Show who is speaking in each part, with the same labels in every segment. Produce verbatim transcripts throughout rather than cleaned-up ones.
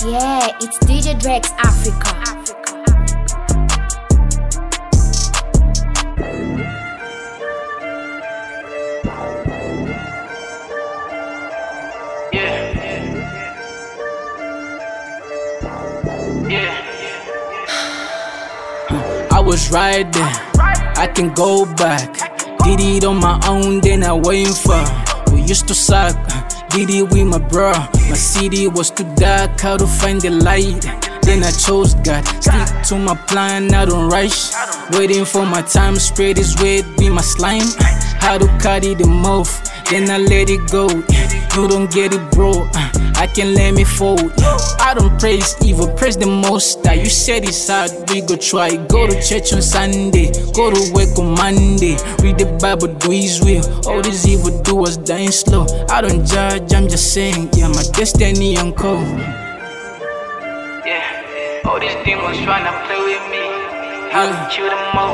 Speaker 1: Yeah, it's D J Drex Africa.
Speaker 2: Yeah. Yeah. I was right there, I can go back. Did it on my own, then I waiting for. We used to suck, did it with my bro. My city was too dark, how to find the light. Then I chose God, stick to my plan, I don't rush. Waiting for my time, spread his weight, be my slime. How to cut it the mouth, then I let it go. You don't get it, bro, I can let me fall. I don't praise evil, praise the most high. You said it's hard, we go try. Go to church on Sunday, go to work on Monday. Read the Bible, do his will. All these evil doers dying slow. I don't judge, I'm just saying, yeah, my destiny uncle. Yeah, all these demons tryna play with me. How to kill them all.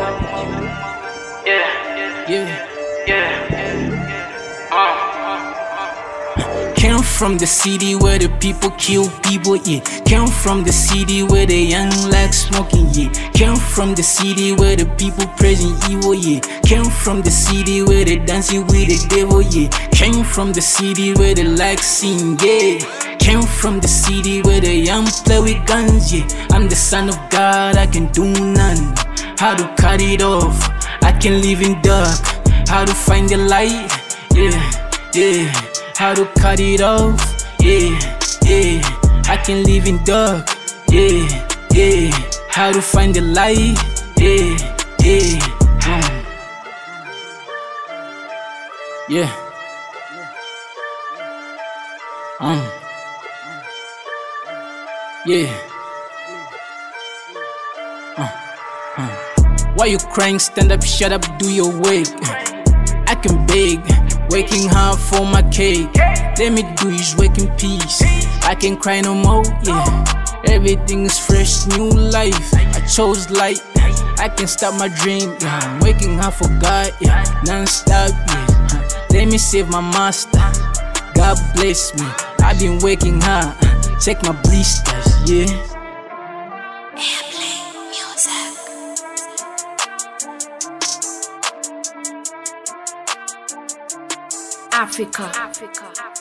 Speaker 2: Yeah, yeah, yeah. Uh. Came from the city where the people kill people, yeah. Came from the city where the young like smoking, yeah. Came from the city where the people praising evil, yeah. Came from the city where they dancing with the devil, yeah. Came from the city where they like sing, yeah. Came from the city where the young play with guns, yeah. I'm the son of God, I can do none. How to cut it off, I can live in dark. How to find the light, yeah, yeah. How to cut it off, yeah, yeah. I can live in dark, yeah, yeah. How to find the light, yeah, yeah. Um. Yeah. Um. Yeah. Uh. Uh. Why you crying? Stand up, shut up, do your work. I can beg, working hard for my cake. Let me do is work in peace. I can cry no more, yeah. Everything is fresh, new life. I chose light, I can stop my dream, yeah. I'm working hard for God, yeah. Non-stop, yeah. Let me save my master, God bless me. I've been working hard, check my blisters, yeah.
Speaker 1: Africa. Africa.